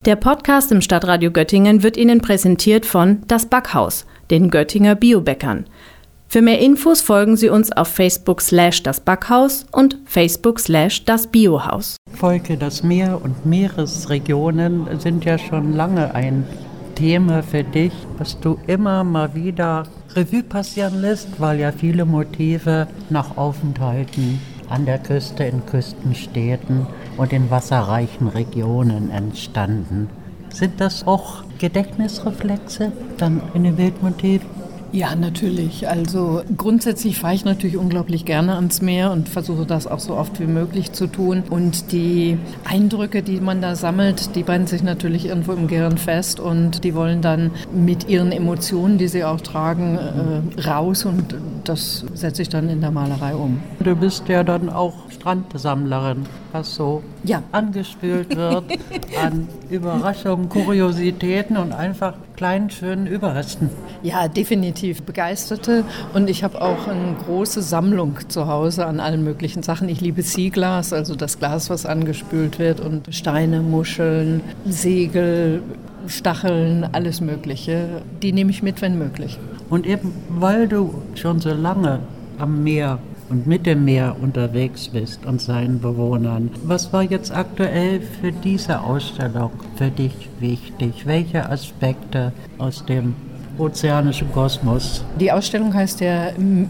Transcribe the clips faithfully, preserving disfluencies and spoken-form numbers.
Der Podcast im Stadtradio Göttingen wird Ihnen präsentiert von Das Backhaus, den Göttinger Biobäckern. Für mehr Infos folgen Sie uns auf Facebook slash das Backhaus und Facebook slash das Biohaus. Volke, das Meer und Meeresregionen sind ja schon lange ein Thema für dich, was du immer mal wieder Revue passieren lässt, weil ja viele Motive nach Aufenthalten an der Küste, in Küstenstädten und in wasserreichen Regionen entstanden. Sind das auch Gedächtnisreflexe dann in den Bildmotiven? Ja, natürlich. Also grundsätzlich fahre ich natürlich unglaublich gerne ans Meer und versuche das auch so oft wie möglich zu tun. Und die Eindrücke, die man da sammelt, die brennen sich natürlich irgendwo im Gehirn fest und die wollen dann mit ihren Emotionen, die sie auch tragen, äh, raus und das setze ich dann in der Malerei um. Du bist ja dann auch Strandsammlerin, was so ja. angespült wird an Überraschungen, Kuriositäten und einfach kleinen, schönen Überresten. Ja, definitiv Begeisterte und ich habe auch eine große Sammlung zu Hause an allen möglichen Sachen. Ich liebe Seeglas, also das Glas, was angespült wird und Steine, Muscheln, Segel, Stacheln, alles Mögliche. Die nehme ich mit, wenn möglich. Und eben, weil du schon so lange am Meer und mit dem Meer unterwegs bist und seinen Bewohnern. Was war jetzt aktuell für diese Ausstellung für dich wichtig? Welche Aspekte aus dem ozeanischen Kosmos? Die Ausstellung heißt ja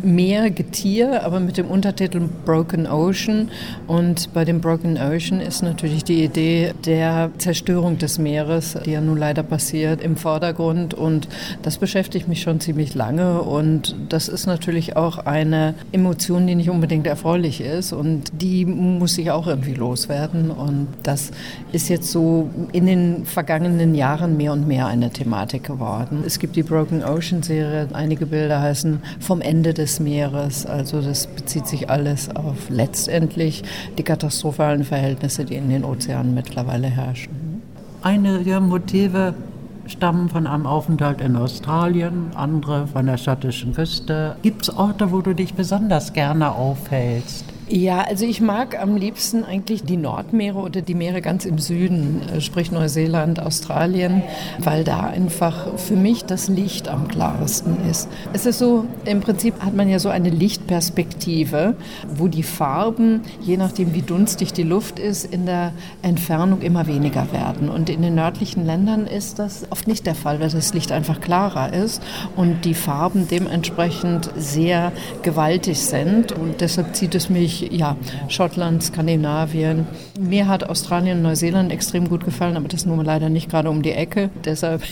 Meergetier, aber mit dem Untertitel Broken Ocean. Und bei dem Broken Ocean ist natürlich die Idee der Zerstörung des Meeres, die ja nun leider passiert, im Vordergrund. Und das beschäftigt mich schon ziemlich lange. Und das ist natürlich auch eine Emotion, die nicht unbedingt erfreulich ist. Und die muss sich auch irgendwie loswerden. Und das ist jetzt so in den vergangenen Jahren mehr und mehr eine Thematik geworden. Es gibt die Broken Ocean Serie, einige Bilder heißen Vom Ende des Meeres, also das bezieht sich alles auf letztendlich die katastrophalen Verhältnisse, die in den Ozeanen mittlerweile herrschen. Einige Motive stammen von einem Aufenthalt in Australien, andere von der schottischen Küste. Gibt es Orte, wo du dich besonders gerne aufhältst? Ja, also ich mag am liebsten eigentlich die Nordmeere oder die Meere ganz im Süden, sprich Neuseeland, Australien, weil da einfach für mich das Licht am klarsten ist. Es ist so, im Prinzip hat man ja so eine Lichtperspektive, wo die Farben, je nachdem wie dunstig die Luft ist, in der Entfernung immer weniger werden. Und in den nördlichen Ländern ist das oft nicht der Fall, weil das Licht einfach klarer ist und die Farben dementsprechend sehr gewaltig sind. Und deshalb zieht es mich Ja, Schottland, Skandinavien. Mir hat Australien und Neuseeland extrem gut gefallen, aber das nur leider nicht gerade um die Ecke. Deshalb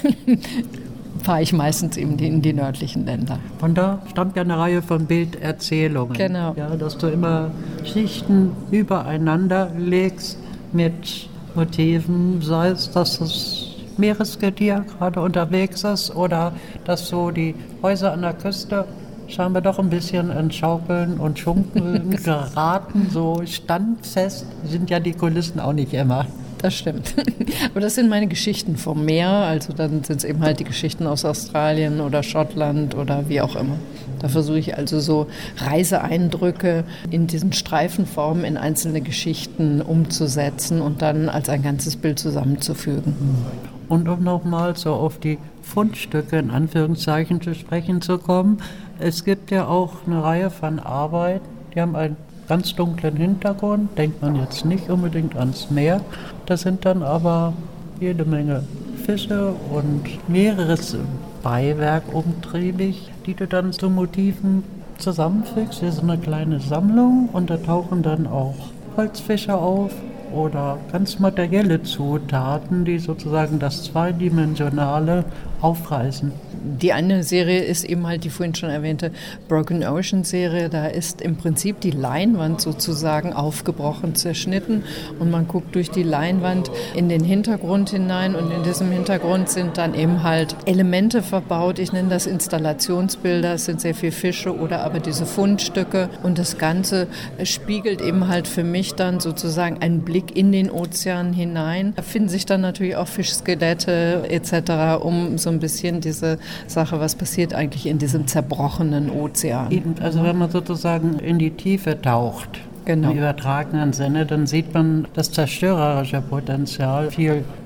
fahre ich meistens eben in die nördlichen Länder. Von da stammt ja eine Reihe von Bilderzählungen. Genau. Ja, dass du immer Schichten übereinander legst mit Motiven, sei es, dass das Meeresgetier gerade unterwegs ist oder dass so die Häuser an der Küste scheinbar doch ein bisschen in Schaukeln und Schunkeln geraten, so standfest sind ja die Kulissen auch nicht immer. Das stimmt. Aber das sind meine Geschichten vom Meer, also dann sind es eben halt die Geschichten aus Australien oder Schottland oder wie auch immer. Da versuche ich also so Reiseeindrücke in diesen Streifenformen in einzelne Geschichten umzusetzen und dann als ein ganzes Bild zusammenzufügen. Und um nochmal so auf die Fundstücke in Anführungszeichen zu sprechen zu kommen, es gibt ja auch eine Reihe von Arbeiten, die haben einen ganz dunklen Hintergrund, denkt man jetzt nicht unbedingt ans Meer. Da sind dann aber jede Menge Fische und mehreres Beiwerk umtriebig, die du dann zu Motiven zusammenfügst. Das ist eine kleine Sammlung und da tauchen dann auch Holzfische auf oder ganz materielle Zutaten, die sozusagen das Zweidimensionale aufreißen. Die eine Serie ist eben halt die vorhin schon erwähnte Broken Ocean Serie. Da ist im Prinzip die Leinwand sozusagen aufgebrochen, zerschnitten und man guckt durch die Leinwand in den Hintergrund hinein und in diesem Hintergrund sind dann eben halt Elemente verbaut. Ich nenne das Installationsbilder, es sind sehr viele Fische oder aber diese Fundstücke und das Ganze spiegelt eben halt für mich dann sozusagen einen Blick in den Ozean hinein. Da finden sich dann natürlich auch Fischskelette et cetera, um so ein bisschen diese Sache, was passiert eigentlich in diesem zerbrochenen Ozean. Eben, also wenn man sozusagen in die Tiefe taucht, genau. Im übertragenen Sinne, dann sieht man das zerstörerische Potenzial viel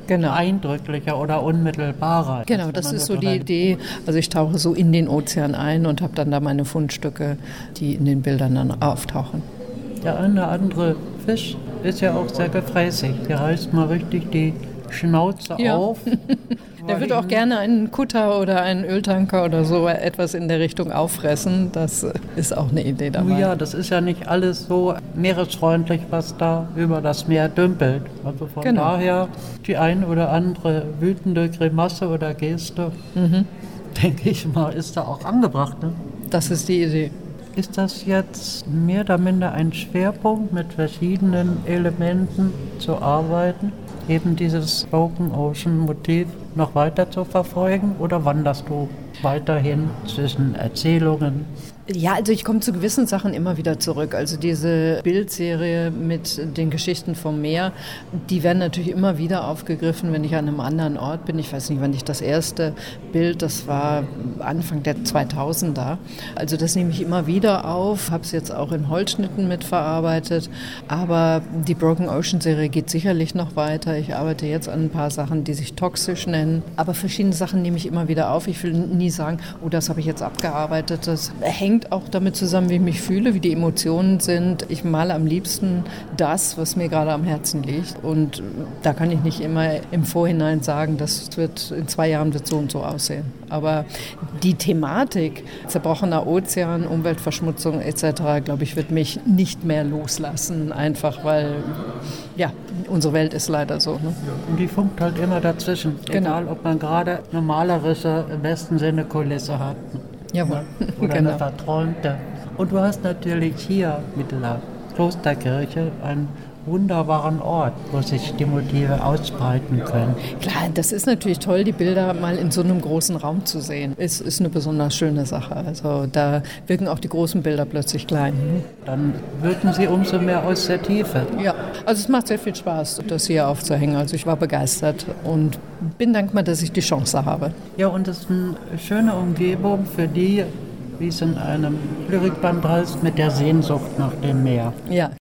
genau. eindrücklicher oder unmittelbarer. Genau, das ist so die Idee. Also ich tauche so in den Ozean ein und habe dann da meine Fundstücke, die in den Bildern dann auftauchen. Der eine oder andere Fisch ist ja auch sehr gefräßig. Der reißt mal richtig die Schnauze ja. auf. Der wird auch gerne einen Kutter oder einen Öltanker oder so etwas in der Richtung auffressen. Das ist auch eine Idee dabei. Ja, das ist ja nicht alles so meeresfreundlich, was da über das Meer dümpelt. Also von genau. daher die ein oder andere wütende Grimasse oder Geste, mhm. denke ich mal, ist da auch angebracht. Ne? Das ist die Idee. Ist das jetzt mehr oder minder ein Schwerpunkt, mit verschiedenen Elementen zu arbeiten? Eben dieses Broken Ocean Motiv noch weiter zu verfolgen, oder wanderst du weiterhin zwischen Erzählungen? Ja, also ich komme zu gewissen Sachen immer wieder zurück. Also diese Bildserie mit den Geschichten vom Meer, die werden natürlich immer wieder aufgegriffen, wenn ich an einem anderen Ort bin. Ich weiß nicht, wann ich das erste Bild, das war Anfang der zweitausender. Also das nehme ich immer wieder auf, habe es jetzt auch in Holzschnitten mitverarbeitet. Aber die Broken Ocean Serie geht sicherlich noch weiter. Ich arbeite jetzt an ein paar Sachen, die sich toxisch nennen. Aber verschiedene Sachen nehme ich immer wieder auf. Ich will nie sagen, oh, das habe ich jetzt abgearbeitet. Das hängt auch damit zusammen, wie ich mich fühle, wie die Emotionen sind. Ich male am liebsten das, was mir gerade am Herzen liegt. Und da kann ich nicht immer im Vorhinein sagen, das wird in zwei Jahren wird so und so aussehen. Aber die Thematik, zerbrochener Ozean, Umweltverschmutzung et cetera, glaube ich, wird mich nicht mehr loslassen. Einfach weil, ja, unsere Welt ist leider so. Ne? Und die funkt halt immer dazwischen. Genau. Egal, ob man gerade eine malerische, im besten Sinne Kulisse hat. Jawohl. Oder genau. eine verträumte. Und du hast natürlich hier mit der Klosterkirche einen wunderbaren Ort, wo sich die Motive ausbreiten können. Klar, das ist natürlich toll, die Bilder mal in so einem großen Raum zu sehen. Es ist eine besonders schöne Sache. Also da wirken auch die großen Bilder plötzlich klein. Dann wirken sie umso mehr aus der Tiefe. Ja, also es macht sehr viel Spaß, das hier aufzuhängen. Also ich war begeistert und bin dankbar, dass ich die Chance habe. Ja, und es ist eine schöne Umgebung für die, wie es in einem Lyrikband heißt, mit der Sehnsucht nach dem Meer. Ja.